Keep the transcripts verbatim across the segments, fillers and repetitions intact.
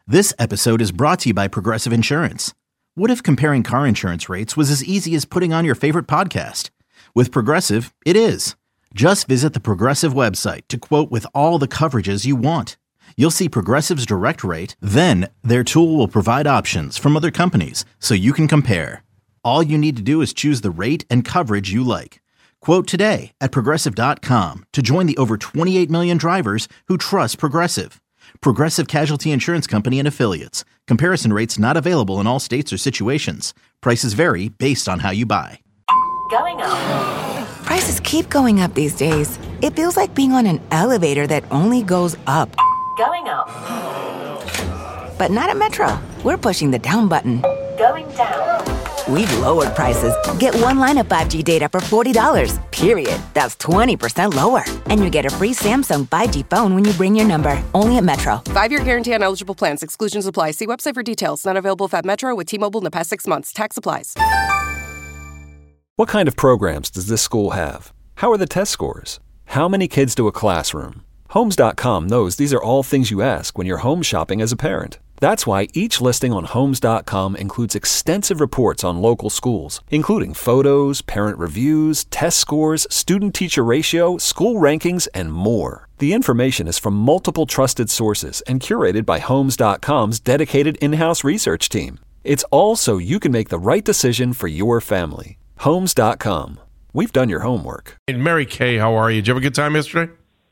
This episode is brought to you by Progressive Insurance. What if comparing car insurance rates was as easy as putting on your favorite podcast? With Progressive, it is. Just visit the Progressive website to quote with all the coverages you want. You'll see Progressive's direct rate, then their tool will provide options from other companies so you can compare. All you need to do is choose the rate and coverage you like. Quote today at progressive dot com to join the over twenty-eight million drivers who trust Progressive. Progressive Casualty Insurance Company and Affiliates. Comparison rates not available in all states or situations. Prices vary based on how you buy. Going up. Prices keep going up these days. It feels like being on an elevator that only goes up. Going up. But not at Metro. We're pushing the down button. Going down. We've lowered prices. Get one line of five G data for forty dollars, period. That's twenty percent lower. And you get a free Samsung five G phone when you bring your number. Only at Metro. Five-year guarantee on eligible plans. Exclusions apply. See website for details. Not available at Metro with T-Mobile in the past six months. Tax applies. What kind of programs does this school have? How are the test scores? How many kids do a classroom? Homes dot com knows these are all things you ask when you're home shopping as a parent. That's why each listing on Homes dot com includes extensive reports on local schools, including photos, parent reviews, test scores, student-teacher ratio, school rankings, and more. The information is from multiple trusted sources and curated by Homes dot com's dedicated in-house research team. It's all so you can make the right decision for your family. Homes dot com. We've done your homework. And Mary Kay, how are you? Did you have a good time yesterday?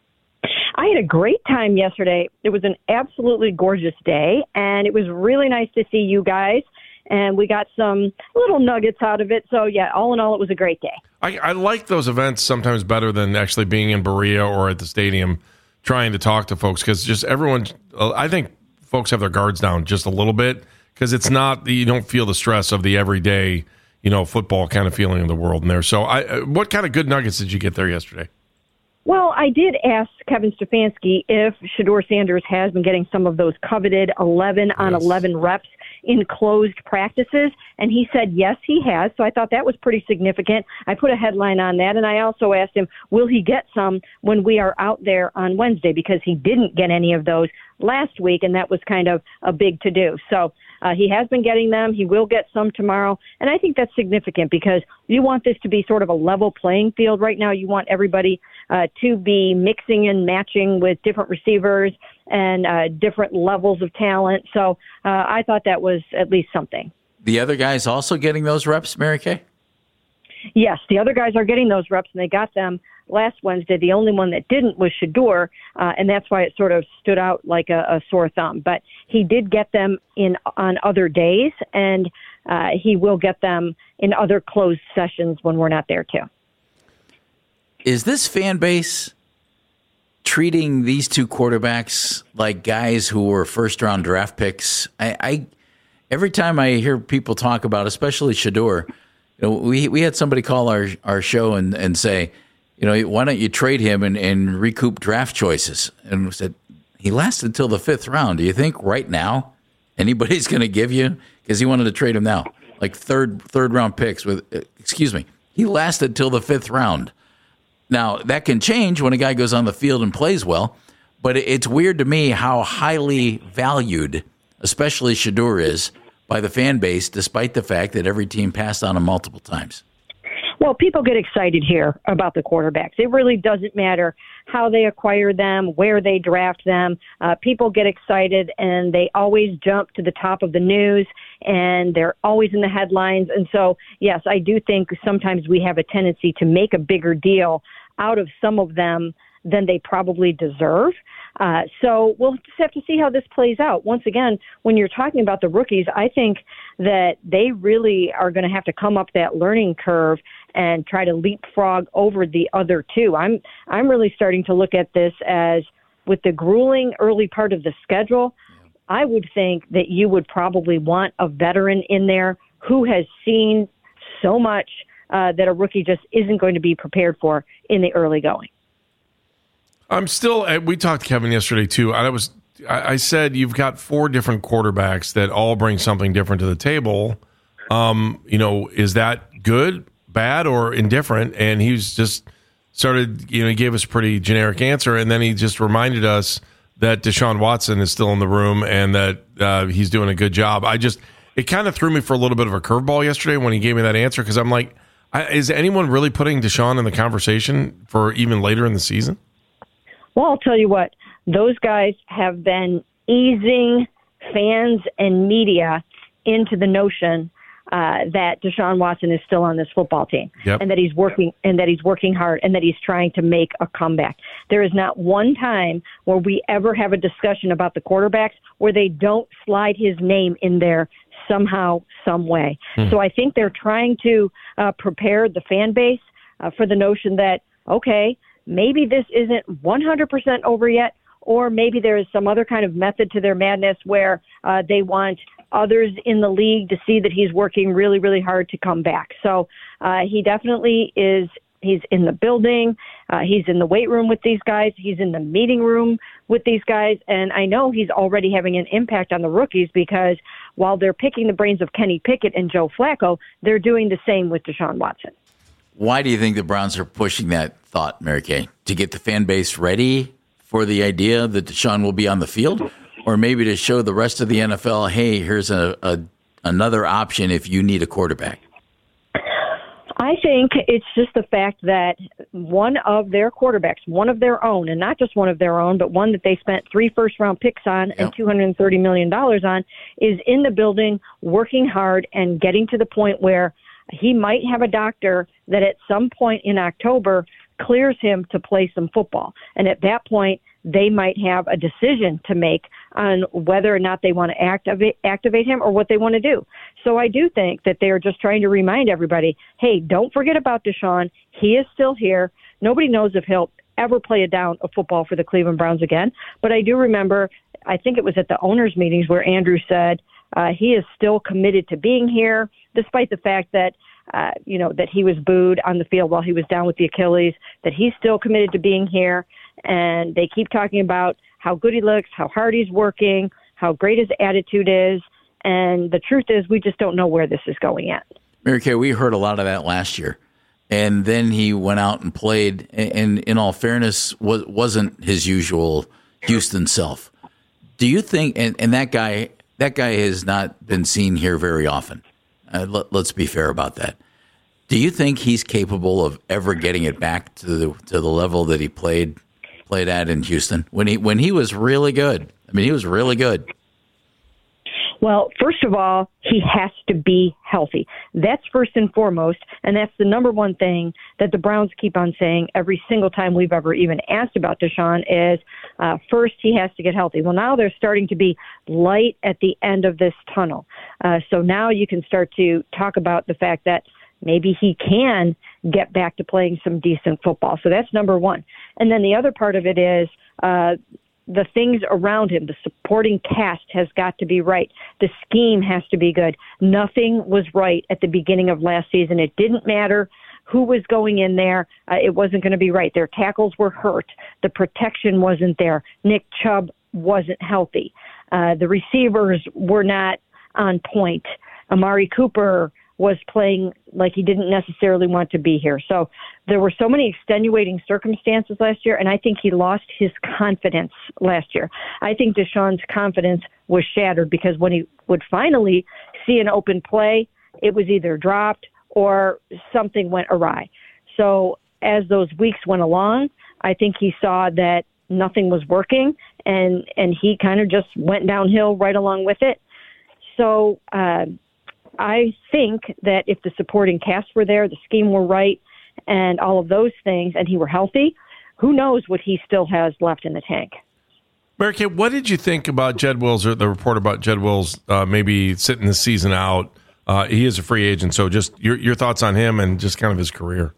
I had a great time yesterday. It was an absolutely gorgeous day, and it was really nice to see you guys, and we got some little nuggets out of it. So, yeah, all in all, it was a great day. I, I like those events sometimes better than actually being in Berea or at the stadium trying to talk to folks, because just everyone, I think folks have their guards down just a little bit, because it's not, you don't feel the stress of the everyday, you know, football kind of feeling of the world in there. So I, what kind of good nuggets did you get there yesterday? Well, I did ask Kevin Stefanski if Shedeur Sanders has been getting some of those coveted eleven on eleven reps in closed practices, and he said yes, he has. So I thought that was pretty significant. I put a headline on that, and I also asked him, will he get some when we are out there on Wednesday, because he didn't get any of those last week, and that was kind of a big to-do. So uh, he has been getting them. He will get some tomorrow, and I think that's significant because you want this to be sort of a level playing field right now. You want everybody uh, to be mixing and matching with different receivers and uh, different levels of talent. So uh, I thought that was at least something. The other guys also getting those reps, Mary Kay? Yes, the other guys are getting those reps, and they got them last Wednesday. The only one that didn't was Shedeur, uh, and that's why it sort of stood out like a, a sore thumb. But he did get them in on other days, and uh, he will get them in other closed sessions when we're not there, too. Is this fan base treating these two quarterbacks like guys who were first-round draft picks? I, I every time I hear people talk about, especially Shedeur, you know, we we had somebody call our our show and, and say, you know, why don't you trade him and, and recoup draft choices? And we said, he lasted until the fifth round. Do you think right now anybody's going to give you? Because he wanted to trade him now, like third third round picks with. Excuse me, he lasted till the fifth round. Now, that can change when a guy goes on the field and plays well, but it's weird to me how highly valued, especially Shedeur is, by the fan base, despite the fact that every team passed on him multiple times. Well, people get excited here about the quarterbacks. It really doesn't matter how they acquire them, where they draft them. Uh, people get excited, and they always jump to the top of the news, and they're always in the headlines. And so, yes, I do think sometimes we have a tendency to make a bigger deal out of some of them than they probably deserve. Uh, so we'll just have to see how this plays out. Once again, when you're talking about the rookies, I think that they really are going to have to come up that learning curve and try to leapfrog over the other two. I'm I'm really starting to look at this as, with the grueling early part of the schedule, I would think that you would probably want a veteran in there who has seen so much uh, that a rookie just isn't going to be prepared for in the early going. I'm still, we talked to Kevin yesterday too. I was, I said, you've got four different quarterbacks that all bring something different to the table. Um, you know, is that good, bad, or indifferent? And he's just started, you know, he gave us a pretty generic answer. And then he just reminded us that Deshaun Watson is still in the room and that uh, he's doing a good job. I just, it kind of threw me for a little bit of a curveball yesterday when he gave me that answer, because I'm like, I, is anyone really putting Deshaun in the conversation for even later in the season? Well, I'll tell you what, those guys have been easing fans and media into the notion uh, that Deshaun Watson is still on this football team, yep. and that he's working and that he's working hard and that he's trying to make a comeback. There is not one time where we ever have a discussion about the quarterbacks where they don't slide his name in there somehow, some way. Hmm. So I think they're trying to uh, prepare the fan base uh, for the notion that, okay, maybe this isn't one hundred percent over yet, or maybe there is some other kind of method to their madness where uh, they want others in the league to see that he's working really, really hard to come back. So uh, he definitely is. He's in the building. Uh, he's in the weight room with these guys. He's in the meeting room with these guys. And I know he's already having an impact on the rookies, because while they're picking the brains of Kenny Pickett and Joe Flacco, they're doing the same with Deshaun Watson. Why do you think the Browns are pushing that thought, Mary Kay? To get the fan base ready for the idea that Deshaun will be on the field? Or maybe to show the rest of the N F L, hey, here's a, a another option if you need a quarterback? I think it's just the fact that one of their quarterbacks, one of their own, and not just one of their own, but one that they spent three first-round picks on yep. and two hundred thirty million dollars on, is in the building working hard and getting to the point where he might have a doctor that at some point in October clears him to play some football. And at that point, they might have a decision to make on whether or not they want to activate, activate him or what they want to do. So I do think that they're just trying to remind everybody, hey, don't forget about Deshaun. He is still here. Nobody knows if he'll ever play a down of football for the Cleveland Browns again. But I do remember, I think it was at the owners' meetings where Andrew said uh, he is still committed to being here, despite the fact that Uh, you know, that he was booed on the field while he was down with the Achilles, that he's still committed to being here. And they keep talking about how good he looks, how hard he's working, how great his attitude is. And the truth is, we just don't know where this is going yet. Mary Kay, we heard a lot of that last year. And then he went out and played, and in all fairness, was, wasn't his usual Houston self. Do you think, and, and that guy, that guy has not been seen here very often. Uh, let, let's be fair about that. Do you think he's capable of ever getting it back to the to the level that he played played at in Houston when he when he was really good? I mean, he was really good. Well, first of all, he has to be healthy. That's first and foremost, and that's the number one thing that the Browns keep on saying every single time we've ever even asked about Deshaun is, uh, first, he has to get healthy. Well, now there's starting to be light at the end of this tunnel. Uh, so now you can start to talk about the fact that maybe he can get back to playing some decent football. So that's number one. And then the other part of it is uh, the things around him. The supporting cast has got to be right. The scheme has to be good. Nothing was right at the beginning of last season. It didn't matter who was going in there. Uh, it wasn't going to be right. Their tackles were hurt. The protection wasn't there. Nick Chubb wasn't healthy. Uh, the receivers were not on point. Amari Cooper was playing like he didn't necessarily want to be here. So there were so many extenuating circumstances last year, and I think he lost his confidence last year. I think Deshaun's confidence was shattered because when he would finally see an open play, it was either dropped or something went awry. So as those weeks went along, I think he saw that nothing was working, and, and he kind of just went downhill right along with it. So uh, I think that if the supporting cast were there, the scheme were right, and all of those things, and he were healthy, who knows what he still has left in the tank. Mary Kay, what did you think about Jed Wills, or the report about Jed Wills uh, maybe sitting the season out? Uh, he is a free agent, so just your your thoughts on him and just kind of his career.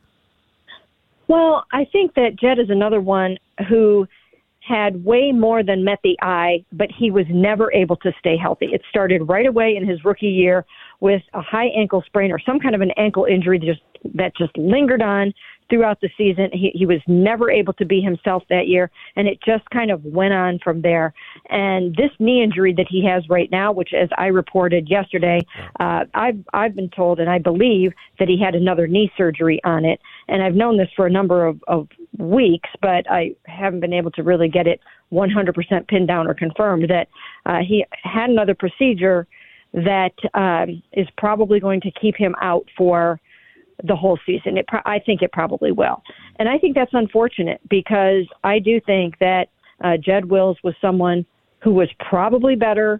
Well, I think that Jed is another one who had way more than met the eye, but he was never able to stay healthy. It started right away in his rookie year with a high ankle sprain or some kind of an ankle injury that just, that just lingered on throughout the season. He, he was never able to be himself that year, and it just kind of went on from there. And this knee injury that he has right now, which, as I reported yesterday, uh, I've, I've been told, and I believe, that he had another knee surgery on it. And I've known this for a number of, of weeks, but I haven't been able to really get it one hundred percent pinned down or confirmed that uh, he had another procedure that um, is probably going to keep him out for the whole season. It pro- I think it probably will. And I think that's unfortunate because I do think that uh, Jed Wills was someone who was probably better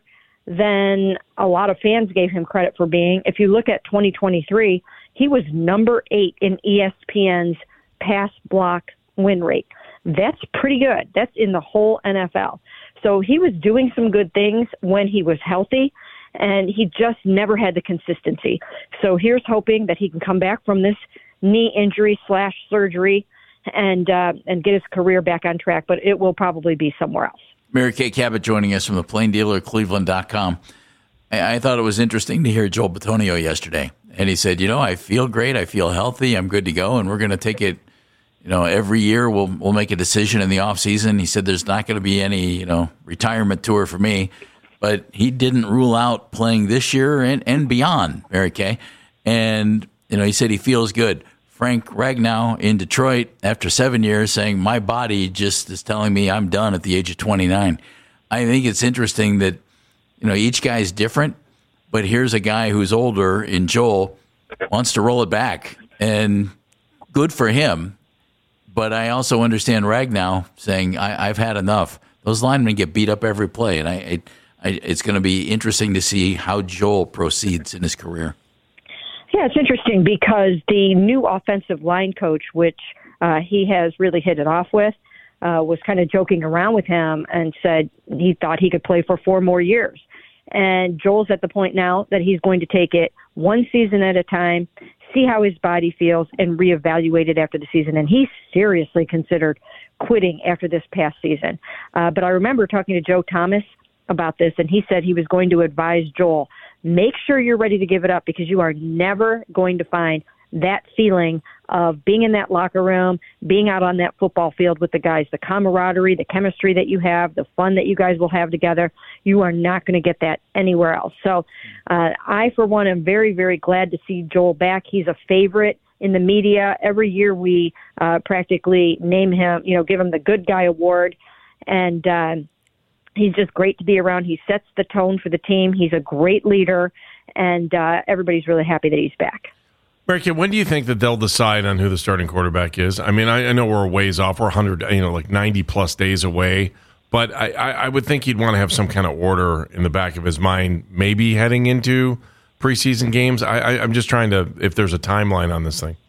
than a lot of fans gave him credit for being. If you look at twenty twenty-three, he was number eight in E S P N's pass block win rate. That's pretty good. That's in the whole N F L. So he was doing some good things when he was healthy, and he just never had the consistency. So here's hoping that he can come back from this knee injury slash surgery and uh, and get his career back on track, but it will probably be somewhere else. Mary Kay Cabot joining us from the Plain Dealer, Cleveland dot com. I thought it was interesting to hear Joel Bitonio yesterday. And he said, you know, I feel great. I feel healthy. I'm good to go. And we're going to take it, you know, every year we'll we'll make a decision in the offseason. He said there's not going to be any, you know, retirement tour for me. But he didn't rule out playing this year and, and beyond, Mary Kay. And, you know, he said he feels good. Frank Ragnow in Detroit, after seven years, saying, my body just is telling me I'm done at the age of twenty-nine. I think it's interesting that, you know, each guy's different, but here's a guy who's older in Joel, wants to roll it back, and good for him. But I also understand Ragnow saying, I, I've had enough. Those linemen get beat up every play, and I, I, I it's going to be interesting to see how Joel proceeds in his career. Yeah, it's interesting because the new offensive line coach, which uh, he has really hit it off with, uh, was kind of joking around with him and said he thought he could play for four more years. And Joel's at the point now that he's going to take it one season at a time, see how his body feels, and reevaluate it after the season. And he seriously considered quitting after this past season. Uh, but I remember talking to Joe Thomas about this, and he said he was going to advise Joel, make sure you're ready to give it up because you are never going to find that feeling of being in that locker room, being out on that football field with the guys, the camaraderie, the chemistry that you have, the fun that you guys will have together. You are not going to get that anywhere else. So uh, I, for one, am very, very glad to see Joel back. He's a favorite in the media. Every year we uh, practically name him, you know, give him the Good Guy Award. And uh, he's just great to be around. He sets the tone for the team. He's a great leader, and uh, everybody's really happy that he's back. Mary Kay, when do you think that they'll decide on who the starting quarterback is? I mean, I, I know we're a ways off. We're one hundred, you know, like ninety plus days away. But I, I, I would think he'd want to have some kind of order in the back of his mind, maybe heading into preseason games. I, I, I'm just trying to, if there's a timeline on this thing.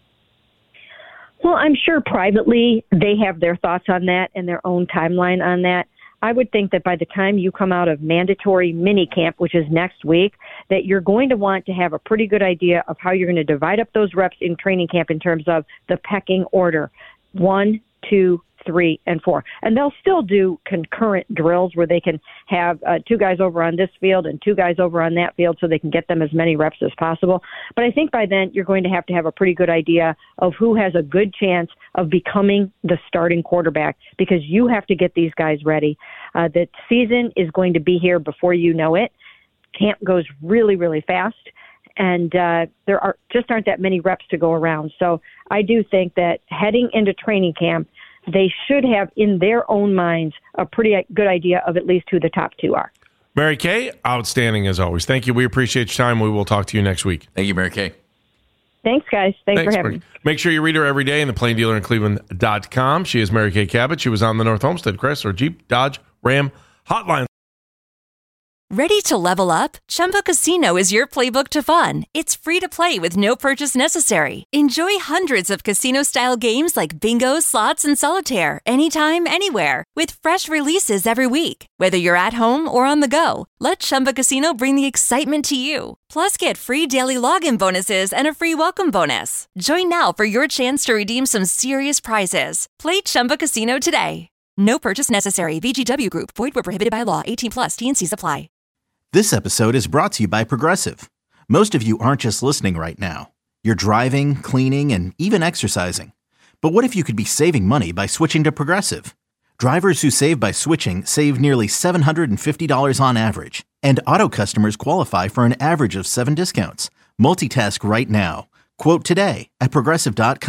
Well, I'm sure privately they have their thoughts on that and their own timeline on that. I would think that by the time you come out of mandatory mini camp, which is next week, that you're going to want to have a pretty good idea of how you're going to divide up those reps in training camp in terms of the pecking order. One, two, three, and four. And they'll still do concurrent drills where they can have uh, two guys over on this field and two guys over on that field so they can get them as many reps as possible. But I think by then you're going to have to have a pretty good idea of who has a good chance of becoming the starting quarterback because you have to get these guys ready. Uh, the season is going to be here before you know it. Camp goes really, really fast. And uh, there are just aren't that many reps to go around. So I do think that heading into training camp, they should have in their own minds a pretty good idea of at least who the top two are. Mary Kay, outstanding as always. Thank you. We appreciate your time. We will talk to you next week. Thank you, Mary Kay. Thanks, guys. Thanks, Thanks for having Mary. me. Make sure you read her every day in the Plain Dealer in Cleveland dot com. She is Mary Kay Cabot. She was on the North Homestead Chrysler Jeep Dodge Ram Hotline. Ready to level up? Chumba Casino is your playbook to fun. It's free to play with no purchase necessary. Enjoy hundreds of casino-style games like bingo, slots, and solitaire anytime, anywhere with fresh releases every week. Whether you're at home or on the go, let Chumba Casino bring the excitement to you. Plus, get free daily login bonuses and a free welcome bonus. Join now for your chance to redeem some serious prizes. Play Chumba Casino today. No purchase necessary. V G W Group. Void where prohibited by law. eighteen plus. T and C's apply. This episode is brought to you by Progressive. Most of you aren't just listening right now. You're driving, cleaning, and even exercising. But what if you could be saving money by switching to Progressive? Drivers who save by switching save nearly seven hundred fifty dollars on average. And auto customers qualify for an average of seven discounts. Multitask right now. Quote today at Progressive dot com.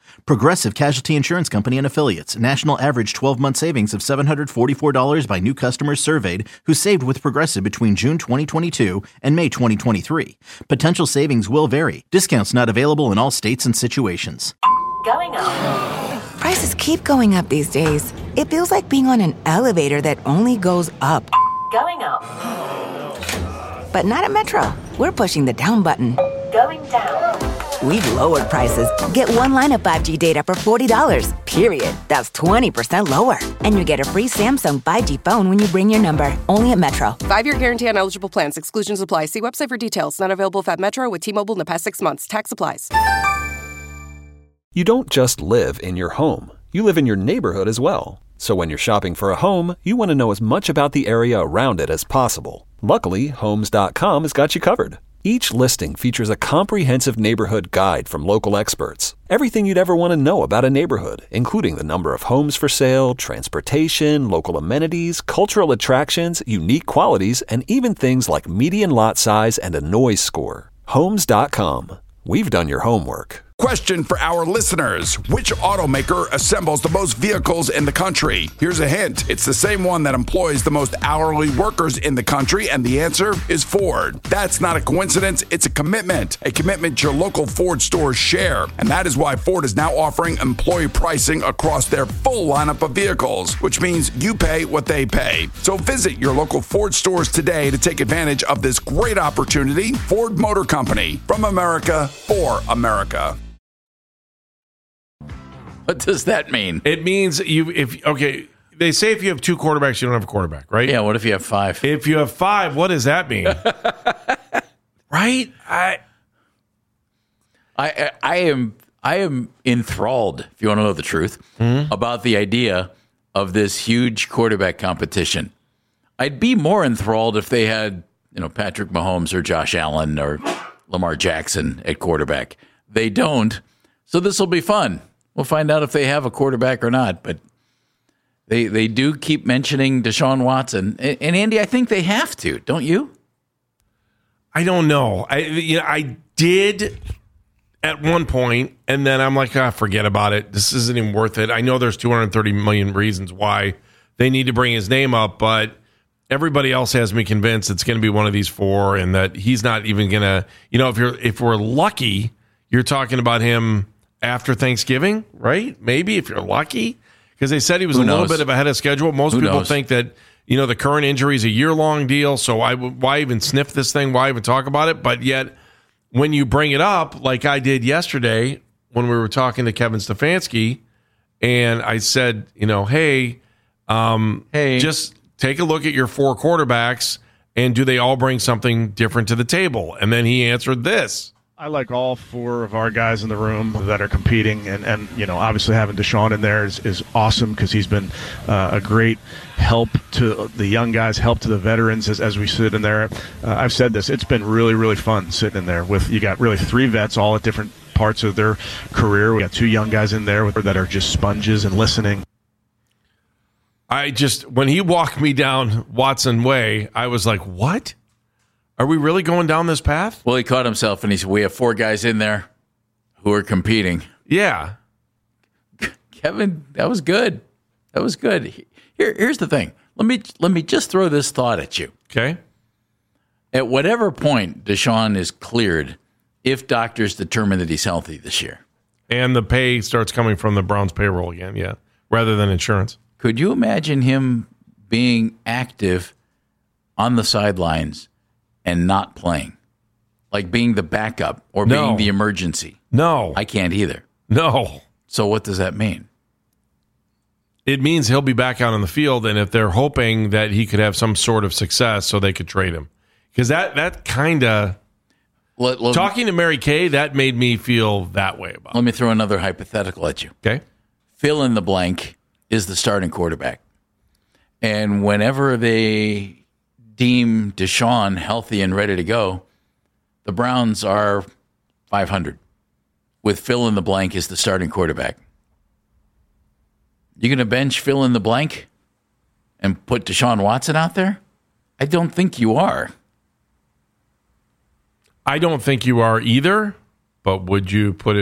Progressive Casualty Insurance Company and Affiliates. National average twelve-month savings of seven hundred forty-four dollars by new customers surveyed who saved with Progressive between June twenty twenty-two and May twenty twenty-three. Potential savings will vary. Discounts not available in all states and situations. Going up. Prices keep going up these days. It feels like being on an elevator that only goes up. Going up. But not at Metro. We're pushing the down button. Going down. We've lowered prices. Get one line of five G data for forty dollars, period. That's twenty percent lower. And you get a free Samsung five G phone when you bring your number. Only at Metro. Five-year guarantee on eligible plans. Exclusions apply. See website for details. Not available at Metro with T-Mobile in the past six months. Tax applies. You don't just live in your home. You live in your neighborhood as well. So when you're shopping for a home, you want to know as much about the area around it as possible. Luckily, Homes dot com has got you covered. Each listing features a comprehensive neighborhood guide from local experts. Everything you'd ever want to know about a neighborhood, including the number of homes for sale, transportation, local amenities, cultural attractions, unique qualities, and even things like median lot size and a noise score. Homes dot com. We've done your homework. Question for our listeners. Which automaker assembles the most vehicles in the country? Here's a hint. It's the same one that employs the most hourly workers in the country, and the answer is Ford. That's not a coincidence. It's a commitment. A commitment your local Ford stores share. And that is why Ford is now offering employee pricing across their full lineup of vehicles, which means you pay what they pay. So visit your local Ford stores today to take advantage of this great opportunity. Ford Motor Company. From America, for America. What does that mean? It means you if okay, they say if you have two quarterbacks, you don't have a quarterback, right? Yeah, what if you have five? If you have five, what does that mean? Right? I, I I am I am enthralled, if you want to know the truth, mm-hmm. about the idea of this huge quarterback competition. I'd be more enthralled if they had, you know, Patrick Mahomes or Josh Allen or Lamar Jackson at quarterback. They don't. So this will be fun. We'll find out if they have a quarterback or not, but they they do keep mentioning Deshaun Watson. And, and Andy, I think they have to, don't you? I don't know. I you know, I did at one point, and then I'm like, ah, forget about it. This isn't even worth it. I know there's two hundred thirty million reasons why they need to bring his name up, but everybody else has me convinced it's going to be one of these four, and that he's not even going to. You know, if you're if we're lucky, you're talking about him after Thanksgiving, right? Maybe if you're lucky, because they said he was Who a knows? little bit of ahead of schedule. Most Who people knows? think that, you know, the current injury is a year-long deal, so I, why even sniff this thing? Why even talk about it? But yet, when you bring it up, like I did yesterday when we were talking to Kevin Stefanski, and I said, you know, hey, um, hey, just take a look at your four quarterbacks, and do they all bring something different to the table? And then he answered this. I like all four of our guys in the room that are competing, and, and you know, obviously having Deshaun in there is, is awesome because he's been uh, a great help to the young guys, help to the veterans as, as we sit in there. Uh, I've said this, it's been really, really fun sitting in there with, you got really three vets all at different parts of their career. We got two young guys in there with, that are just sponges and listening. I just, when he walked me down Watson Way, I was like, what? Are we really going down this path? Well, he caught himself, and he said, we have four guys in there who are competing. Yeah. Kevin, that was good. That was good. Here, here's the thing. Let me let me just throw this thought at you. Okay. At whatever point Deshaun is cleared, if doctors determine that he's healthy this year. And the pay starts coming from the Browns payroll again, yeah, rather than insurance. Could you imagine him being active on the sidelines and not playing, like being the backup or No. being the emergency? No. I can't either. No. So what does that mean? It means he'll be back out on the field, and if they're hoping that he could have some sort of success so they could trade him. Because that, that kind of, talking to Mary Kay, that made me feel that way about it. Let me throw another hypothetical at you. Okay. Fill in the blank is the starting quarterback. And whenever they deem Deshaun healthy and ready to go, the Browns are five hundred with fill in the blank as the starting quarterback. You going to bench fill in the blank and put Deshaun Watson out there? I don't think you are. I don't think you are either, but would you put it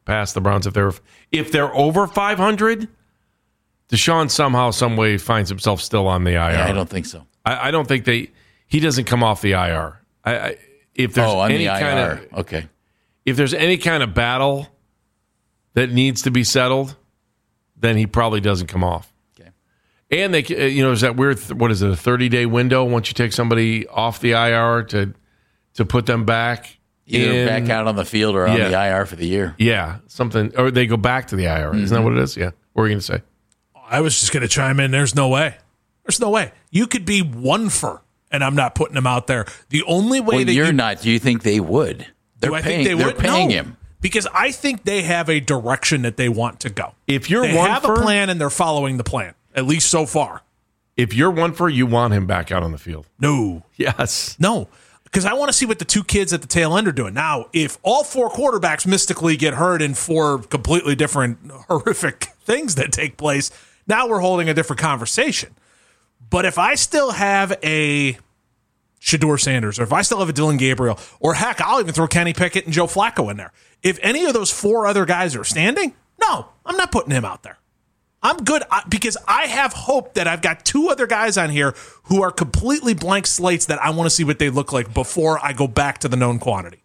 past the Browns if they're if they're over five hundred. Deshaun somehow, some way finds himself still on the I R. Yeah, I don't think so. I, I don't think they. He doesn't come off the I R. I, I, if there's oh, on any the I R. kind of okay, if there's any kind of battle that needs to be settled, then he probably doesn't come off. Okay, and they, you know, is that weird? What is it? A thirty day window once you take somebody off the I R to to put them back. Either in, back out on the field or on yeah. the I R for the year. Yeah, something, or they go back to the I R. Mm-hmm. Isn't that what it is? Yeah. What were you going to say? I was just going to chime in. There's no way. There's no way. You could be one for, and I'm not putting him out there. The only way well, that you're you, not. Do you think they would? They're do I paying. think they they're would? paying no, him because I think they have a direction that they want to go. If you're they one have for, a plan and they're following the plan, at least so far. If you're one for, you want him back out on the field. No. Yes. No. Because I want to see what the two kids at the tail end are doing. Now, if all four quarterbacks mystically get hurt in four completely different horrific things that take place, now we're holding a different conversation. But if I still have a Shedeur Sanders, or if I still have a Dylan Gabriel, or heck, I'll even throw Kenny Pickett and Joe Flacco in there. If any of those four other guys are standing, no, I'm not putting him out there. I'm good because I have hope that I've got two other guys on here who are completely blank slates that I want to see what they look like before I go back to the known quantity.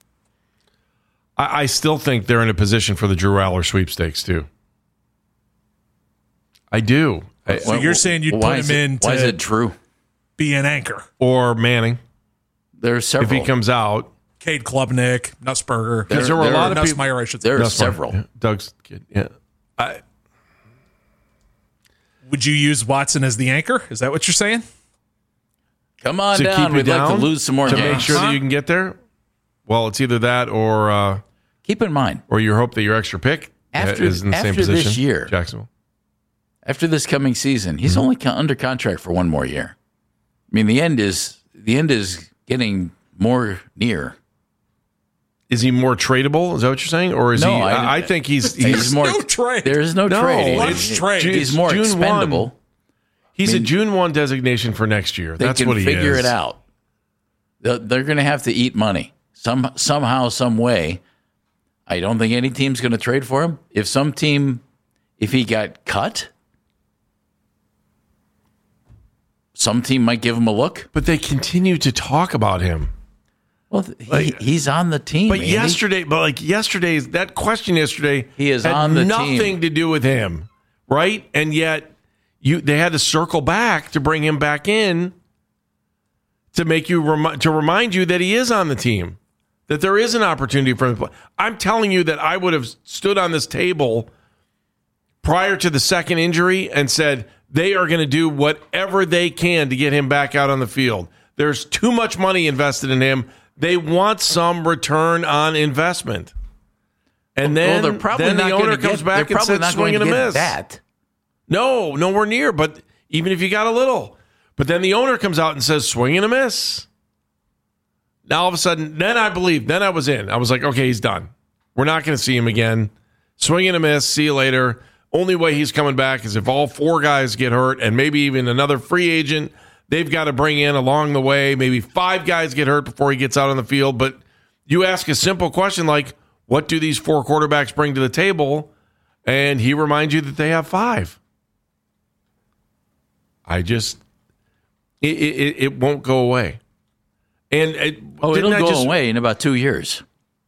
I, I still think they're in a position for the Drew Aller sweepstakes, too. I do. So I, you're saying you'd put him it, in to why is it Drew? Be an anchor. Or Manning. There's several. If he comes out. Cade Klubnik, Nussberger. Because there were a lot of people. Nussmeier, I should say. There are Nussmeier. several. Yeah. Doug's kid. Yeah. I, Would you use Watson as the anchor? Is that what you're saying? Come on to down. keep you We'd down, like to lose some more to games. make sure that you can get there. Well, it's either that or uh, keep in mind, or you hope that your extra pick after, is in the after same position. This year, Jacksonville. After this coming season, he's mm-hmm. only con- under contract for one more year. I mean, the end is the end is getting more near. Is he more tradable? Is that what you're saying, or is no, he? I, I think he's. he's There's more no trade. There's no, no trading. Let's He's, trade. he's more June expendable. one. He's I mean, a June first designation for next year. They That's can what he figure is. it out. They're, they're going to have to eat money some somehow, some way. I don't think any team's going to trade for him. If some team, if he got cut, some team might give him a look. But they continue to talk about him. Well, he, like, he's on the team. But Andy. yesterday, but like yesterday's that question yesterday, he is had on the nothing team. to do with him, right? And yet, you they had to circle back to bring him back in to make you remi- to remind you that he is on the team, that there is an opportunity for him to play. I'm telling you that I would have stood on this table prior to the second injury and said they are going to do whatever they can to get him back out on the field. There's too much money invested in him. They want some return on investment. And then, well, they're probably then the not owner get, comes back and says, swing and a miss. That. No, nowhere near. But even if you got a little. But then the owner comes out and says, swing and a miss. Now, all of a sudden, then I believe, then I was in. I was like, okay, he's done. We're not going to see him again. Swing and a miss. See you later. Only way he's coming back is if all four guys get hurt and maybe even another free agent they've got to bring in along the way. Maybe five guys get hurt before he gets out on the field. But you ask a simple question like, what do these four quarterbacks bring to the table? And he reminds you that they have five. I just, it it, it won't go away. And it, oh, it'll I go just, away in about two years.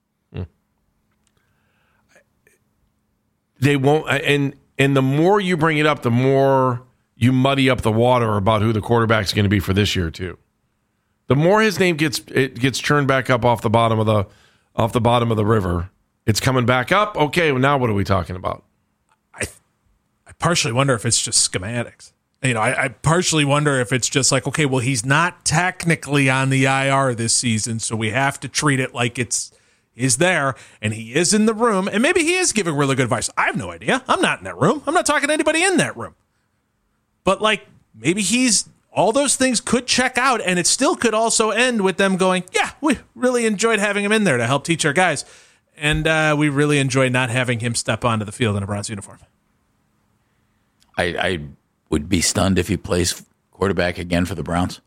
They won't. And and the more you bring it up, the more you muddy up the water about who the quarterback's going to be for this year too. The more his name gets it gets churned back up off the bottom of the off the bottom of the river, it's coming back up. Okay, well, now what are we talking about? I I partially wonder if it's just schematics. You know, I, I partially wonder if it's just like, okay, well, he's not technically on the I R this season, so we have to treat it like it's is there, and he is in the room, and maybe he is giving really good advice. I have no idea. I'm not in that room. I'm not talking to anybody in that room. But, like, maybe he's, all those things could check out, and it still could also end with them going, yeah, we really enjoyed having him in there to help teach our guys, and uh, we really enjoy not having him step onto the field in a Browns uniform. I, I would be stunned if he plays quarterback again for the Browns.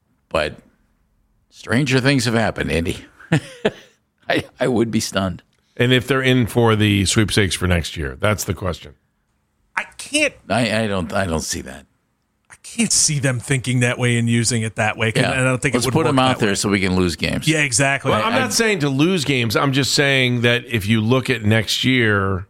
But stranger things have happened, Andy. I, I would be stunned. And if they're in for the sweepstakes for next year, that's the question. I can't. I, I don't. I don't see that. I can't see them thinking that way and using it that way. Yeah. And I don't think Let's it would put work them out that there way. so we can lose games. Yeah, exactly. Well, I'm I, not saying to lose games. I'm just saying that if you look at next year,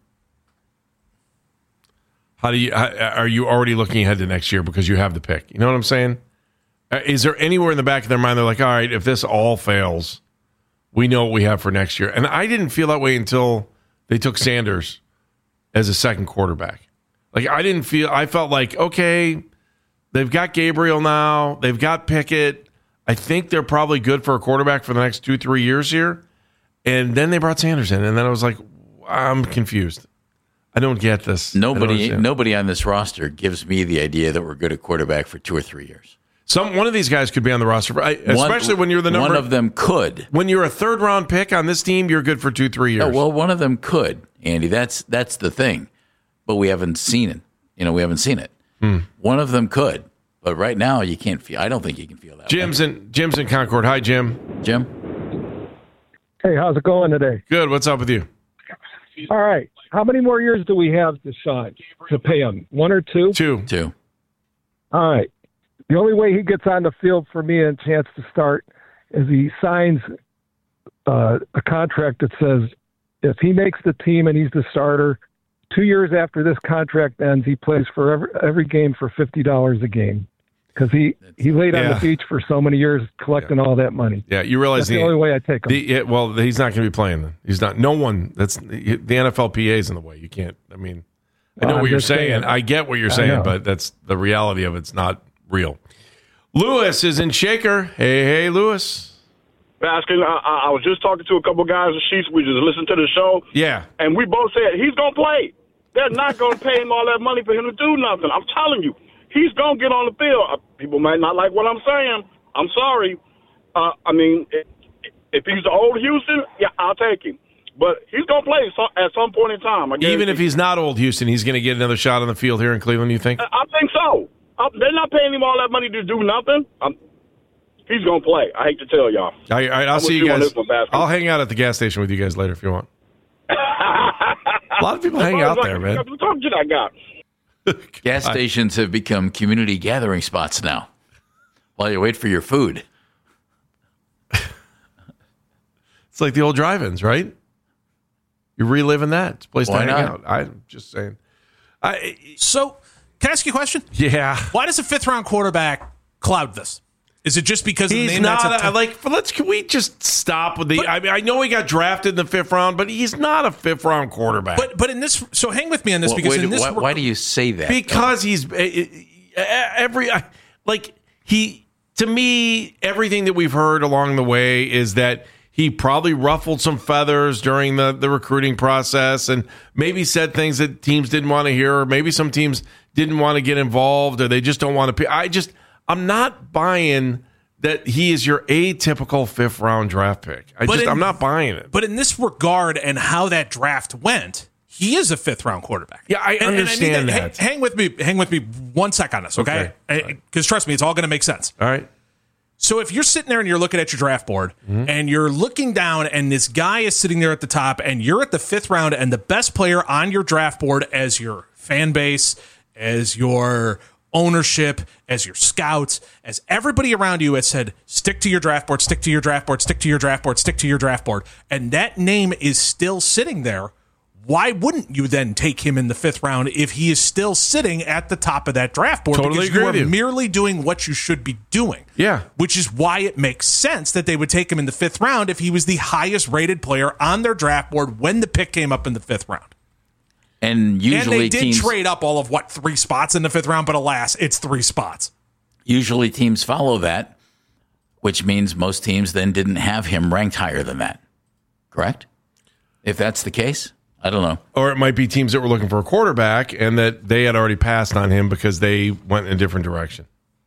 how do you? How, are you already looking ahead to next year because you have the pick? You know what I'm saying? Is there anywhere in the back of their mind they're like, all right, if this all fails, we know what we have for next year? And I didn't feel that way until they took Sanders as a second quarterback. Like I didn't feel. I felt like okay, they've got Gabriel now. They've got Pickett. I think they're probably good for a quarterback for the next two, three years here. And then they brought Sanders in, and then I was like, I'm confused. I don't get this. Nobody, nobody on this roster gives me the idea that we're good at quarterback for two or three years. Some one of these guys could be on the roster, for, especially one, when you're the number. One of them could. When you're a third round pick on this team, you're good for two, three years. Oh, well, one of them could, Andy. That's that's the thing, but we haven't seen it. You know, we haven't seen it. Hmm. One of them could, but right now you can't feel. I don't think you can feel that. Jim's way. in Jim's in Concord. Hi, Jim. Jim. Hey, how's it going today? Good. What's up with you? All right. How many more years do we have to sign to pay him? One or two? Two. Two. All right. The only way he gets on the field for me and a chance to start is he signs uh, a contract that says if he makes the team and he's the starter, two years after this contract ends, he plays for every, every game for fifty dollars a game. Because he, he laid on Yeah. the beach for so many years collecting yeah. all that money. Yeah, you realize that's the, the only way I take him. The, it, well, he's not going to be playing. Then. He's not. No one. That's the N F L P A is in the way. You can't. I mean, I know well, what I'm you're just saying. saying. I get what you're saying, but that's the reality of it's not real. Lewis is in Shaker. Hey, hey, Lewis. Baskin, I, I was just talking to a couple guys in Sheets. We just listened to the show. Yeah. And we both said he's going to play. They're not going to pay him all that money for him to do nothing. I'm telling you. He's going to get on the field. Uh, people might not like what I'm saying. I'm sorry. Uh, I mean, if, if he's the old Houston, yeah, I'll take him. But he's going to play so, at some point in time. I Even if he's not old Houston, he's going to get another shot on the field here in Cleveland, you think? I, I think so. Uh, they're not paying him all that money to do nothing. Um, he's going to play. I hate to tell y'all. All right, all right, I'll I'm see with you on guys. this one, Baskin. I'll hang out at the gas station with you guys later if you want. A lot of people hang out there, man. What time did I got? Gas stations have become community gathering spots now while you wait for your food. It's like the old drive-ins, right? You're reliving that. It's a place Why to hang not? out. I'm just saying. I, So, can I ask you a question? Yeah. Why does a fifth round quarterback cloud this? Is it just because of the He's name not that's a, at like. Let's can we just stop with the? But- I mean, I know he got drafted in the fifth round, but he's not a fifth round quarterback. But but in this, so hang with me on this Well, because wait, in this, why, why do you say that? because he's eh, eh, every like he to me everything that we've heard along the way is that he probably ruffled some feathers during the the recruiting process and maybe said things that teams didn't want to hear, or maybe some teams didn't want to get involved, or they just don't want to pay. I just I'm not buying that he is your atypical fifth round draft pick. I But just in- I'm not buying it. But in this regard and how that draft went, he is a fifth round quarterback. Yeah, I And- and understand need that. Hang, hang with me. Hang with me one sec on this, okay? Because trust me, it's all going to make sense. All right. So if you're sitting there and you're looking at your draft board Mm-hmm. and you're looking down and this guy is sitting there at the top and you're at the fifth round and the best player on your draft board as your fan base, as your ownership, as your scouts, as everybody around you has said, stick to your draft board, stick to your draft board, stick to your draft board, stick to your draft board, and that name is still sitting there, why wouldn't you then take him in the fifth round if he is still sitting at the top of that draft board? Totally because agree you are with you. merely doing what you should be doing. Yeah. Which is why it makes sense that they would take him in the fifth round if he was the highest rated player on their draft board when the pick came up in the fifth round. And usually and they did teams, trade up all of, what, three spots in the fifth round, but alas, it's three spots. usually teams follow that, which means most teams then didn't have him ranked higher than that. Correct? If that's the case, I don't know. Or it might be teams that were looking for a quarterback and that they had already passed on him because they went in a different direction.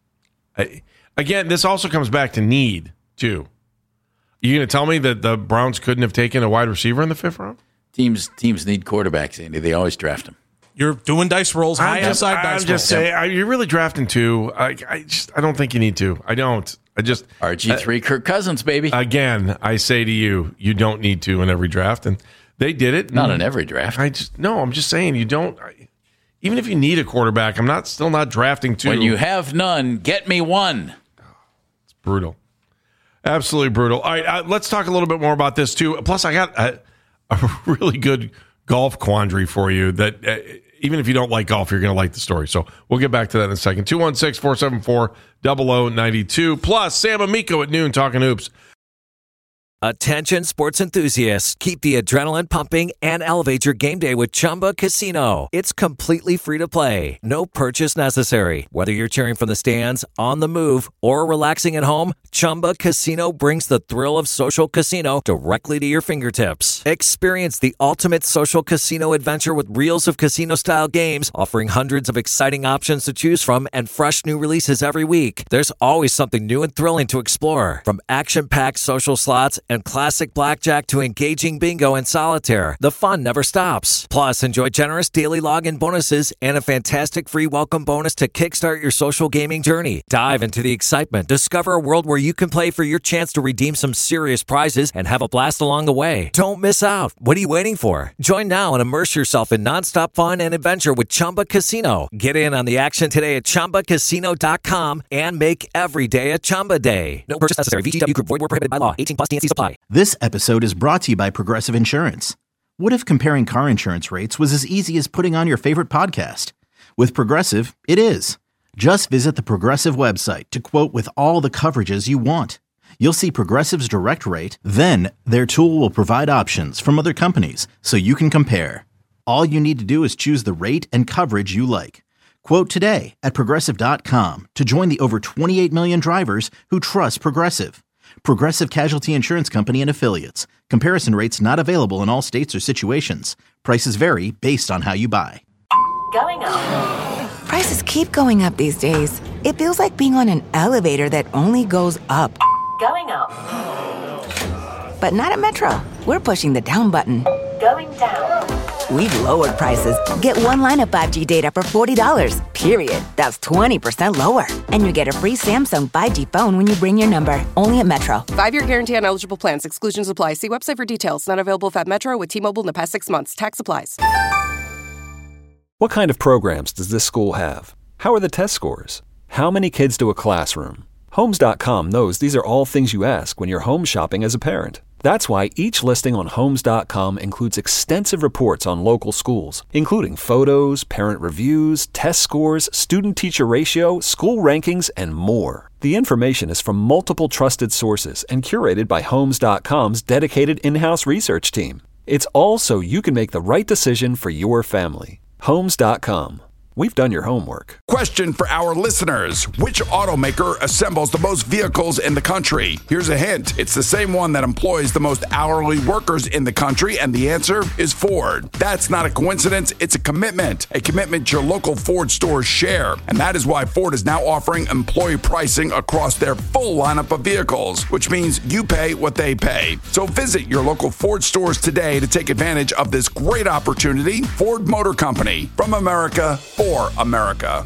I, again, this also comes back to need, too. You going to tell me that the Browns couldn't have taken a wide receiver in the fifth round? Teams teams need quarterbacks, Andy. They always draft them. You're doing dice rolls, high I'm just, outside I'm dice just rolls. saying, I, you're really drafting two. I, I just, I don't think you need to. I don't. I just R G three, uh, Kirk Cousins, baby. Again, I say to you, you don't need to in every draft, and They did it. Not in every draft. I just no. I'm just saying you don't. I, even if you need a quarterback, I'm not still not drafting two. When you have none, get me one. It's brutal. Absolutely brutal. All right, uh, let's talk a little bit more about this too. Plus, I got a, a really good golf quandary for you that uh, even if you don't like golf, you're going to like the story. So we'll get back to that in a second. two one six, four seven four, zero zero nine two. Plus, Sam Amico at noon talking hoops. Attention sports enthusiasts, keep the adrenaline pumping and elevate your game day with Chumba Casino. It's completely free to play. No purchase necessary. Whether you're cheering from the stands, on the move, or relaxing at home, Chumba Casino brings the thrill of social casino directly to your fingertips. Experience the ultimate social casino adventure with reels of casino-style games, offering hundreds of exciting options to choose from and fresh new releases every week. There's always something new and thrilling to explore, from action-packed social slots and classic blackjack to engaging bingo and solitaire. The fun never stops. Plus, enjoy generous daily login bonuses and a fantastic free welcome bonus to kickstart your social gaming journey. Dive into the excitement. Discover a world where you can play for your chance to redeem some serious prizes and have a blast along the way. Don't miss out. What are you waiting for? Join now and immerse yourself in nonstop fun and adventure with Chumba Casino. Get in on the action today at chumba casino dot com and make every day a Chumba day. No purchase necessary. V G W Group. Void where prohibited by law. eighteen plus. T N C supply. This episode is brought to you by Progressive Insurance. What if comparing car insurance rates was as easy as putting on your favorite podcast? With Progressive, it is. Just visit the Progressive website to quote with all the coverages you want. You'll see Progressive's direct rate, then their tool will provide options from other companies so you can compare. All you need to do is choose the rate and coverage you like. Quote today at progressive dot com to join the over twenty-eight million drivers who trust Progressive. Progressive Casualty Insurance Company and Affiliates. Comparison rates not available in all states or situations. Prices vary based on how you buy. Going up. Prices keep going up these days. It feels like being on an elevator that only goes up. Going up. But not at Metro. We're pushing the down button. Going down. We've lowered prices. Get one line of five G data for forty dollars, period. That's twenty percent lower. And you get a free Samsung five G phone when you bring your number. Only at Metro. Five-year guarantee on eligible plans. Exclusions apply. See website for details. Not available if at Metro with T-Mobile in the past six months. Tax applies. What kind of programs does this school have? How are the test scores? How many kids do a classroom? Homes dot com knows these are all things you ask when you're home shopping as a parent. That's why each listing on Homes dot com includes extensive reports on local schools, including photos, parent reviews, test scores, student-teacher ratio, school rankings, and more. The information is from multiple trusted sources and curated by Homes dot com's dedicated in-house research team. It's all so you can make the right decision for your family. Homes dot com. We've done your homework. Question for our listeners. Which automaker assembles the most vehicles in the country? Here's a hint. It's the same one that employs the most hourly workers in the country, and the answer is Ford. That's not a coincidence. It's a commitment. A commitment your local Ford stores share. And that is why Ford is now offering employee pricing across their full lineup of vehicles, which means you pay what they pay. So visit your local Ford stores today to take advantage of this great opportunity. Ford Motor Company. From America, for America.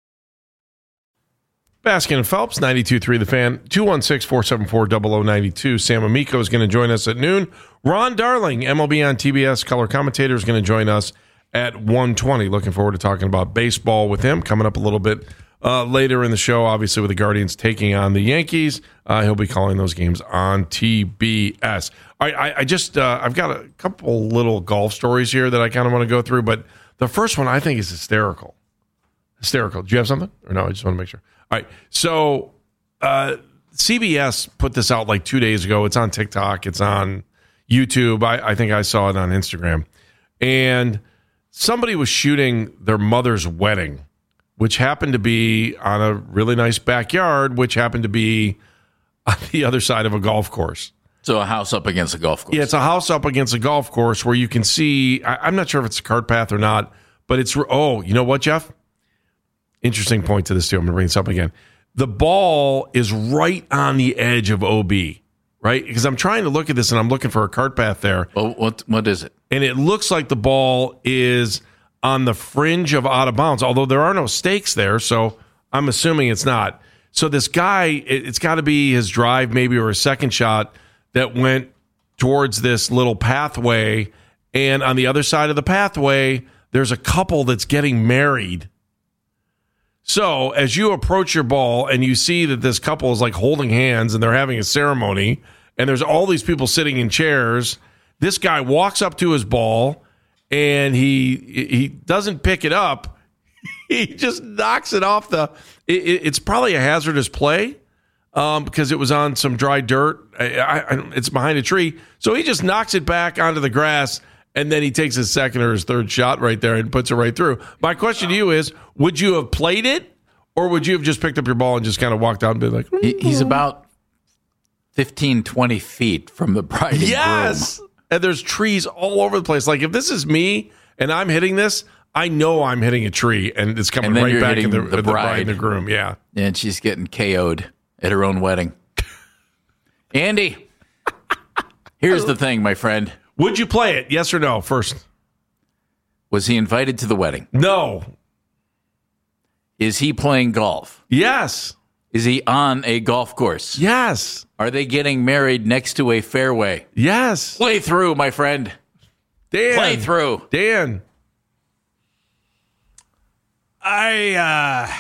Baskin and Phelps, ninety-two point three The Fan, two one six, four seven four, zero zero nine two. Sam Amico is going to join us at noon. Ron Darling, M L B on T B S color commentator, is going to join us at one twenty. Looking forward to talking about baseball with him. Coming up a little bit uh, later in the show, obviously with the Guardians taking on the Yankees. Uh, he'll be calling those games on T B S. All right, I, I just, uh, I've got a couple little golf stories here that I kind of want to go through, but the first one I think is hysterical. Hysterical. Do you have something? Or no, I just want to make sure. All right. So uh, C B S put this out like two days ago. It's on TikTok. It's on YouTube. I, I think I saw it on Instagram. And somebody was shooting their mother's wedding, which happened to be on a really nice backyard, which happened to be on the other side of a golf course. So a house up against a golf course. Yeah, it's a house up against a golf course where you can see, I, I'm not sure if it's a cart path or not, but it's, oh, you know what, Jeff? Interesting point to this, too. I'm going to bring this up again. The ball is right on the edge of O B, right? Because I'm trying to look at this, and I'm looking for a cart path there. Well, what what is it? And it looks like the ball is on the fringe of out of bounds, although there are no stakes there, so I'm assuming it's not. So this guy, it, it's got to be his drive maybe or a second shot that went towards this little pathway, And on the other side of the pathway, there's a couple that's getting married. So as you approach your ball and you see that this couple is like holding hands and they're having a ceremony, and there's all these people sitting in chairs, this guy walks up to his ball and he he doesn't pick it up. He just knocks it off the. It, it, it's probably a hazardous play um, because it was on some dry dirt. I, I, it's behind a tree, so he just knocks it back onto the grass. And then he takes his second or his third shot right there and puts it right through. My question to you is, would you have played it, or would you have just picked up your ball and just kind of walked out and been like, he, he's about fifteen, twenty feet from the bride and yes! groom. And there's trees all over the place. Like, if this is me and I'm hitting this, I know I'm hitting a tree, and it's coming and then right you're back hitting in the, the, the bride. bride and the groom. Yeah. And she's getting K O'd at her own wedding. Andy, here's the thing, my friend. Would you play it? Yes or no? First. Was he invited to the wedding? No. Is he playing golf? Yes. Is he on a golf course? Yes. Are they getting married next to a fairway? Yes. Play through, my friend. Dan. Play through. Dan. I uh,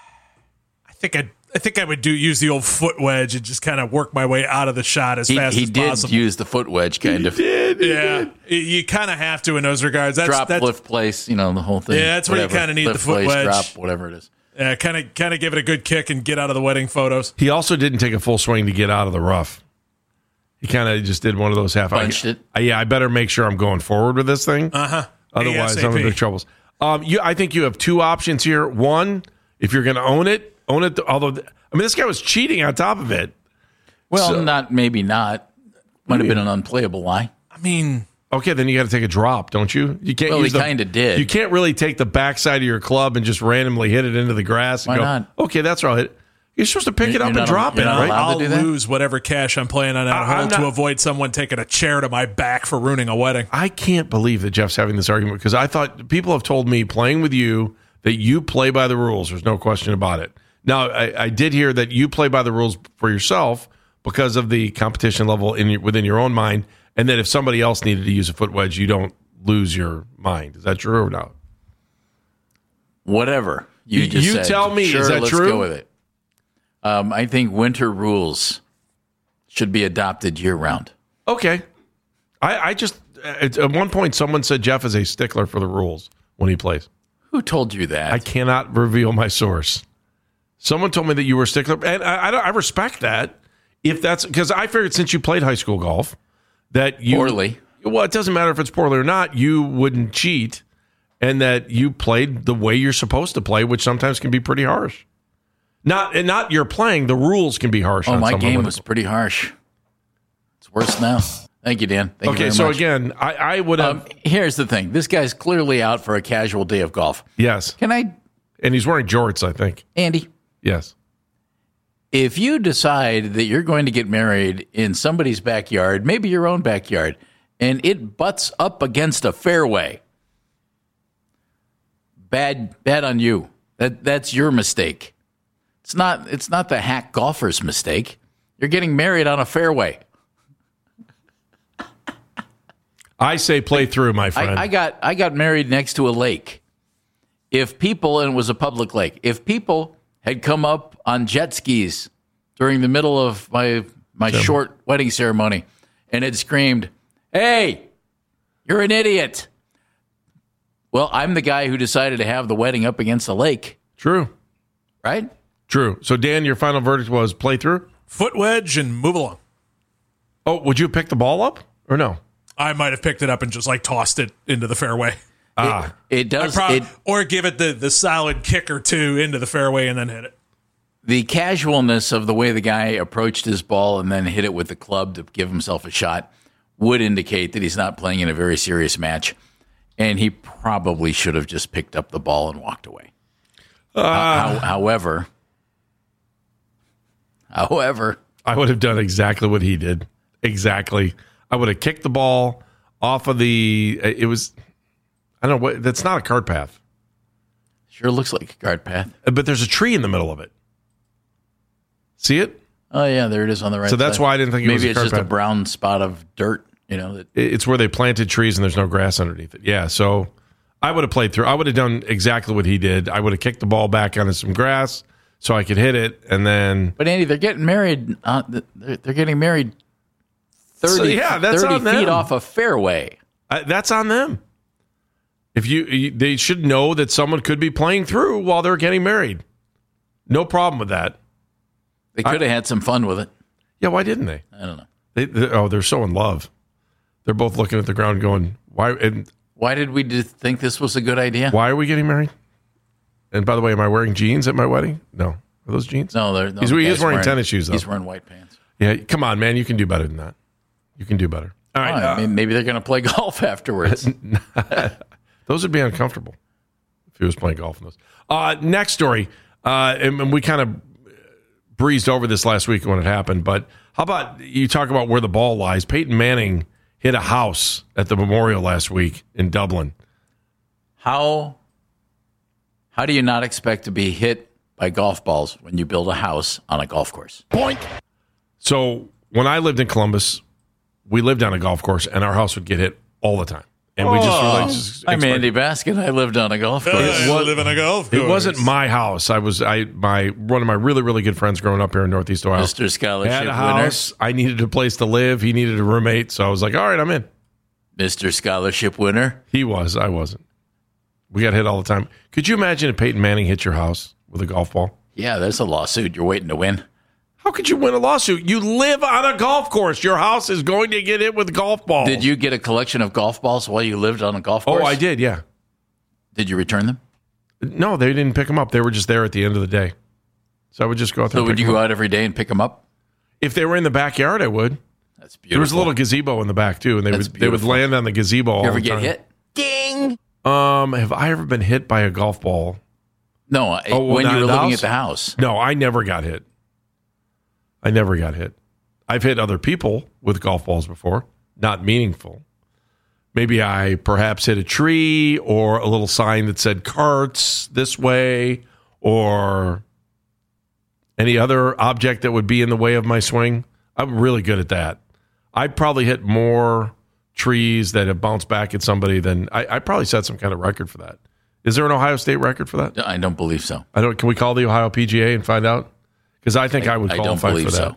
I think I I think I would do use the old foot wedge and just kind of work my way out of the shot as he, fast he as did possible. use the foot wedge, kind he of. Did, he yeah, did. you kind of have to in those regards. That's, drop, that's, lift, place, you know, the whole thing. Yeah, that's where you whatever. kind of need lift, the foot place, wedge. drop, whatever it is. Yeah, kind of kind of give it a good kick and get out of the wedding photos. He also didn't take a full swing to get out of the rough. He kind of just did one of those half. Punched I, it. I, yeah, I better make sure I'm going forward with this thing. Uh huh. Otherwise, I'm in big troubles. Um, you, I think you have two options here. One, if you're going to own it, own it. Although, I mean, this guy was cheating on top of it. Well, So- not maybe not. Might have been an unplayable lie. I mean, okay, then you got to take a drop, don't you? You can't. Well, use he the- kinda did. You can't really take the backside of your club and just randomly hit it into the grass. And Why go, not? Okay, that's where I'll hit. You're supposed to pick You're it up and not- drop it, you're not right? allowed to I'll do that? lose whatever cash I'm playing on that I- hole I'm to not- avoid someone taking a chair to my back for ruining a wedding. I can't believe that Jeff's having this argument because I thought people have told me playing with you that you play by the rules. There's no question about it. Now, I, I did hear that you play by the rules for yourself because of the competition level in your, within your own mind, and that if somebody else needed to use a foot wedge, you don't lose your mind. Is that true or no? Whatever you You- just you said. tell me, is Sure, that let's true? go with it. Um, I think winter rules should be adopted year round. Okay. I, I just, at, at one point, someone said Jeff is a stickler for the rules when he plays. Who told you that? I cannot reveal my source. Someone told me that you were a stickler, and I, I, don't- I respect that. If that's because I figured since you played high school golf that you Poorly. Well, it doesn't matter if it's poorly or not. You wouldn't cheat, and that you played the way you're supposed to play, which sometimes can be pretty harsh. Not and not you're playing. The rules can be harsh. Oh, on my someone game with- was pretty harsh. It's worse now. Thank you, Dan. Thank you okay. very So much. again, I, I would have. Um, here's the thing. This guy's clearly out for a casual day of golf. yes, Can I, and he's wearing jorts. I think. Andy? Yes. If you decide that you're going to get married in somebody's backyard, maybe your own backyard, and it butts up against a fairway, bad bad on you. That that's your mistake. It's not it's not the hack golfer's mistake. You're getting married on a fairway. I say play through, my friend. I, I got I got married next to a lake. If people, and it was a public lake, if people had come up on jet skis during the middle of my my Sim. short wedding ceremony and had screamed, "Hey, you're an idiot." Well, I'm the guy who decided to have the wedding up against the lake. True. Right? True. So Dan, your final verdict was play through? Foot wedge and move along. Oh, would you pick the ball up or no? I might have picked it up and just like tossed it into the fairway. Ah. It, it does. I prob- it, or give it the, the solid kick or two into the fairway and then hit it. the casualness of the way the guy approached his ball and then hit it with the club to give himself a shot would indicate that he's not playing in a very serious match. And he probably should have just picked up the ball and walked away. Uh, How, however, however, I would have done exactly what he did. Exactly. I would have kicked the ball off of the. It was. I don't know what. That's not a cart path. Sure looks like a cart path. But there's a tree in the middle of it. See it? Oh yeah, there it is on the right. So that's side. why I didn't think it maybe was a it's cart just a path. brown spot of dirt You know, that, it's where they planted trees and there's no grass underneath it. Yeah, so I would have played through. I would have done exactly what he did. I would have kicked the ball back onto some grass so I could hit it, and then. But Andy, they're getting married. Uh, they're, they're getting married thirty, so, yeah, that's thirty on feet them. off a fairway. Uh, that's on them. If you, you, they should know that someone could be playing through while they're getting married. No problem with that. They could have had some fun with it. Yeah, why didn't they? I don't know. They, they, oh, they're so in love. They're both looking at the ground, going, "Why?" And why did we do think this was a good idea? Why are we getting married? And by the way, am I wearing jeans at my wedding? No, are those jeans? No, they're. No, he's, the he's guy's wearing, wearing tennis shoes, though. He's wearing white pants. Yeah, come on, man. You can do better than that. You can do better. All right. Oh, I mean, maybe they're going to play golf afterwards. Those would be uncomfortable if he was playing golf in those. Uh, next story, uh, and, and we kind of breezed over this last week when it happened, but how about you talk about where the ball lies? Peyton Manning hit a house at the Memorial last week in Dublin. How how do you not expect to be hit by golf balls when you build a house on a golf course? Point. So when I lived in Columbus, we lived on a golf course, and our house would get hit all the time. And we just Oh, really just I'm Andy Baskin. I lived on a golf course. I live in a golf course. It wasn't my house. I was I my one of my really really good friends growing up here in Northeast Ohio. Mister Scholarship had a winner. house. I needed a place to live. He needed a roommate, so I was like, all right, I'm in. Mister Scholarship winner. He was. I wasn't. We got hit all the time. Could you imagine if Peyton Manning hit your house with a golf ball? Yeah, there's a lawsuit you're waiting to win. How could you win a lawsuit? You live on a golf course. Your house is going to get hit with golf balls. Did you get a collection of golf balls while you lived on a golf course? Oh, I did, yeah. Did you return them? No, they didn't pick them up. They were just there at the end of the day. So I would just go out there. So and would pick you them go up. out every day and pick them up? If they were in the backyard, I would. That's There was a beautiful. little gazebo in the back too, and they That's would they would beautiful. land on the gazebo all You ever the get time. hit? Ding. Um, have I ever been hit by a golf ball? No, Oh, well, when not you were in the living house? at the house. No, I never got hit. I never got hit. I've hit other people with golf balls before, not meaningful. Maybe I perhaps hit a tree or a little sign that said carts this way or any other object that would be in the way of my swing. I'm really good at that. I probably hit more trees that have bounced back at somebody than I, I probably set some kind of record for that. Is there an Ohio State record for that? I don't believe so. I don't. Can we call the Ohio P G A and find out? Because I think I, I- would I don't qualify believe for that. so.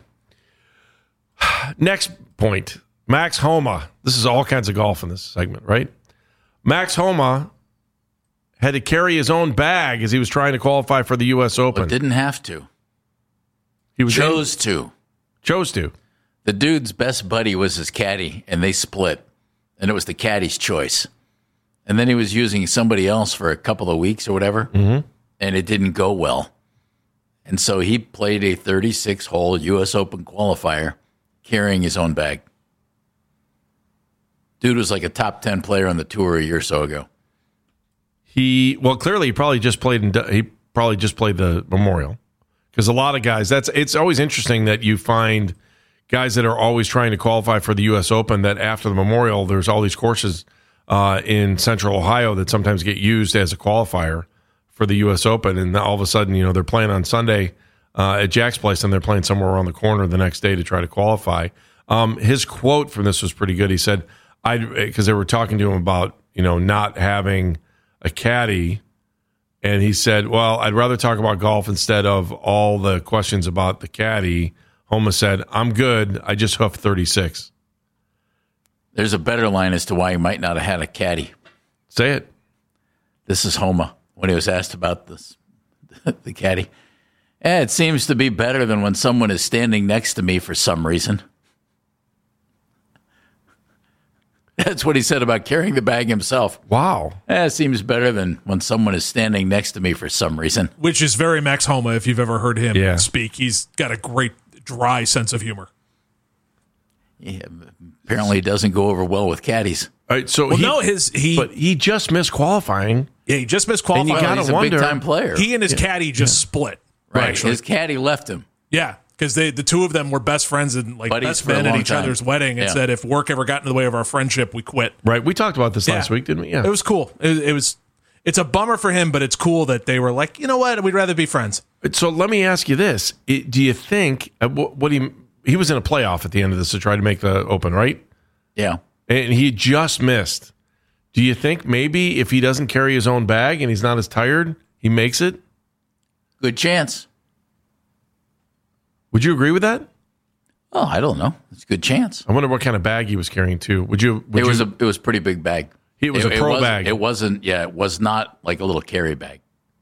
Next point, Max Homa. This is all kinds of golf in this segment, right? Max Homa had to carry his own bag as he was trying to qualify for the U S Open. But didn't have to. He was chose in, to. Chose to. The dude's best buddy was his caddy, and they split. And it was the caddy's choice. And then he was using somebody else for a couple of weeks or whatever, mm-hmm. and it didn't go well. And so he played a thirty-six hole U S Open qualifier carrying his own bag. Dude was like a top ten player on the tour a year or so ago. He well, clearly he probably just played. In, he probably just played the Memorial because a lot of guys. That's it's always interesting that you find guys that are always trying to qualify for the U S Open. That after the Memorial, there's all these courses uh, in Central Ohio that sometimes get used as a qualifier for the U S Open, and all of a sudden, you know, they're playing on Sunday uh, at Jack's Place, and they're playing somewhere around the corner the next day to try to qualify. Um, his quote from this was pretty good. He said, "I," because they were talking to him about you know not having a caddy, and he said, "Well, I'd rather talk about golf instead of all the questions about the caddy." Homa said, "I'm good. I just hoofed thirty-six." There's a better line as to why he might not have had a caddy. Say it. This is Homa when he was asked about this, the caddy. Eh, it seems to be better than when someone is standing next to me for some reason. That's what he said about carrying the bag himself. Wow. Eh, it seems better than when someone is standing next to me for some reason. Which is very Max Homa, if you've ever heard him Yeah. speak. He's got a great, dry sense of humor. Yeah, apparently it doesn't go over well with caddies. All right, so Well, he, no, his he but he just missed qualifying. yeah, he just missed qualifying. And you gotta he's a wonder- big-time player. He and his caddy just split. right. Actually. His caddy left him. Yeah, because they the two of them were best friends and like Buddies best for a men at long each time. other's wedding, and Yeah. said if work ever got in the way of our friendship, we quit. Right. We talked about this Yeah. last week, didn't we? Yeah. It was cool. It, it was. It's a bummer for him, but it's cool that they were like, you know what, we'd rather be friends. So let me ask you this: it, Do you think uh, what, what he he was in a playoff at the end of this to try to make the Open, right? Yeah. And he just missed. Do you think maybe if he doesn't carry his own bag and he's not as tired, he makes it? Good chance. Would you agree with that? Oh, I don't know. It's a good chance. I wonder what kind of bag he was carrying too. Would you? Would it was you, a it was a pretty big bag. It was it, a pro it bag. It wasn't. Yeah, it was not like a little carry bag.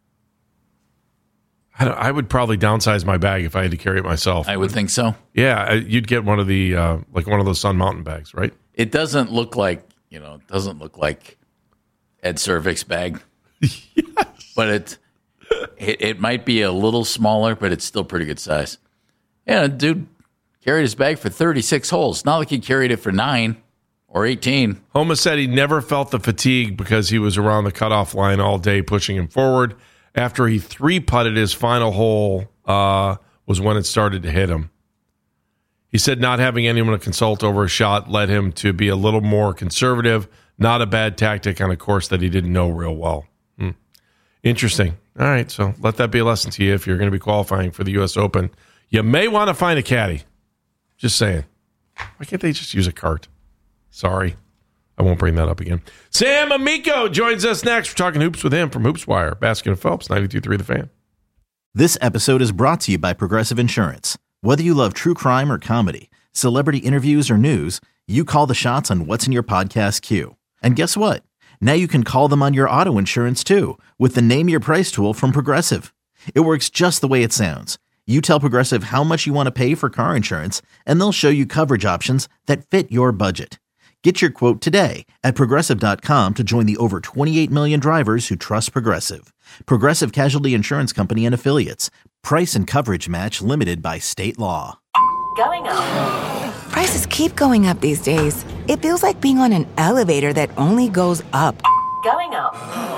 I, I would probably downsize my bag if I had to carry it myself. I would think so. Yeah, you'd get one of the uh, like one of those Sun Mountain bags, right? It doesn't look like you know. It doesn't look like Ed Cervic's bag. Yes. But it, it it might be a little smaller, but it's still pretty good size. Yeah, dude carried his bag for thirty-six holes. Not like he carried it for nine or eighteen. Homa said he never felt the fatigue because he was around the cutoff line all day, pushing him forward. After he three-putted his final hole uh, was when it started to hit him. He said not having anyone to consult over a shot led him to be a little more conservative. Not a bad tactic on a course that he didn't know real well. Hmm. Interesting. All right, so let that be a lesson to you if you're going to be qualifying for the U S Open. You may want to find a caddy. Just saying. Why can't they just use a cart? Sorry. I won't bring that up again. Sam Amico joins us next. We're talking hoops with him from HoopsWire. Baskin and Phelps, ninety-two point three The Fan. This episode is brought to you by Progressive Insurance. Whether you love true crime or comedy, celebrity interviews or news, you call the shots on what's in your podcast queue. And guess what? Now you can call them on your auto insurance too with the Name Your Price tool from Progressive. It works just the way it sounds. You tell Progressive how much you want to pay for car insurance, and they'll show you coverage options that fit your budget. Get your quote today at Progressive dot com to join the over twenty-eight million drivers who trust Progressive. Progressive Casualty Insurance Company and Affiliates. Price and coverage match limited by state law. Going up. Prices keep going up these days. It feels like being on an elevator that only goes up. Going up.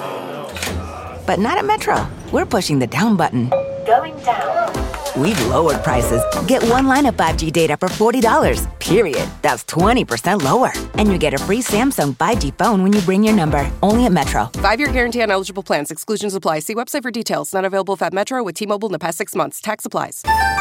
But not at Metro. We're pushing the down button. Going down. We've lowered prices. Get one line of five G data for forty dollars, period. That's twenty percent lower. And you get a free Samsung five G phone when you bring your number. Only at Metro. Five-year guarantee on eligible plans. Exclusions apply. See website for details. Not available if at Metro with T-Mobile in the past six months. Tax applies.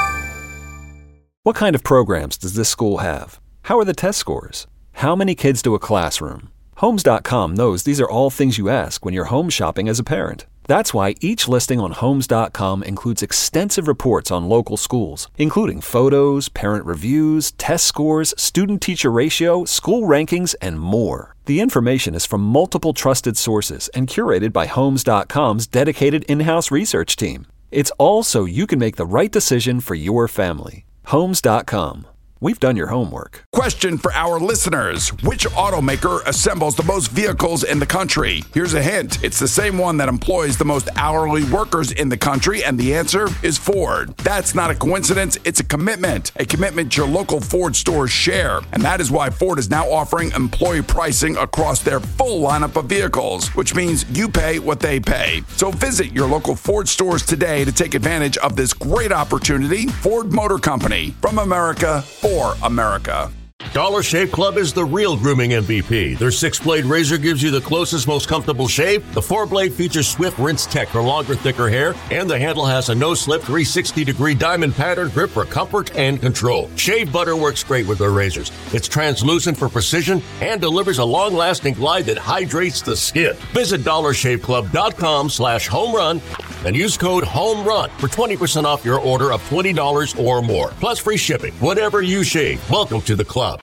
What kind of programs does this school have? How are the test scores? How many kids do a classroom? Homes dot com knows these are all things you ask when you're home shopping as a parent. That's why each listing on Homes dot com includes extensive reports on local schools, including photos, parent reviews, test scores, student-teacher ratio, school rankings, and more. The information is from multiple trusted sources and curated by Homes dot com's dedicated in-house research team. It's all so you can make the right decision for your family. Homes dot com. We've done your homework. Question for our listeners. Which automaker assembles the most vehicles in the country? Here's a hint. It's the same one that employs the most hourly workers in the country, and the answer is Ford. That's not a coincidence. It's a commitment. A commitment your local Ford stores share. And that is why Ford is now offering employee pricing across their full lineup of vehicles, which means you pay what they pay. So visit your local Ford stores today to take advantage of this great opportunity. Ford Motor Company. From America, for America. Dollar Shave Club is the real grooming M V P. Their six-blade razor gives you the closest, most comfortable shave. The four-blade features Swift Rinse Tech for longer, thicker hair, and the handle has a no-slip three hundred sixty degree diamond pattern grip for comfort and control. Shave butter works great with their razors. It's translucent for precision and delivers a long-lasting glide that hydrates the skin. Visit dollar shave club dot com slash home run and use code HOMERUN for twenty percent off your order of twenty dollars or more, plus free shipping. Whatever you shave, welcome to the club.